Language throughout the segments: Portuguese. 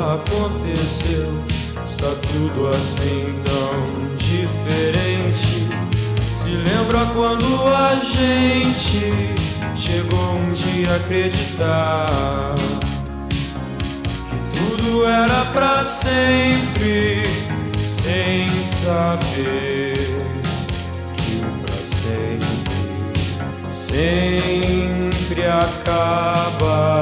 aconteceu? Está tudo assim tão diferente. Se lembra quando a gente chegou um dia a acreditar que tudo era pra sempre, sem saber que o pra sempre acaba.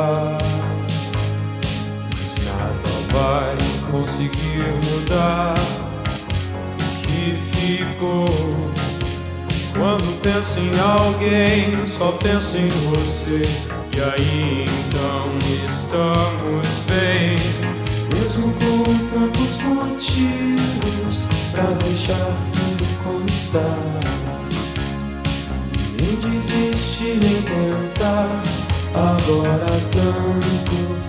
Mas nada vai conseguir mudar o que ficou. Quando penso em alguém, só penso em você. E aí então estamos bem, mesmo com tantos motivos pra deixar tudo como está. Nem desistir, nem tentar, agora tanto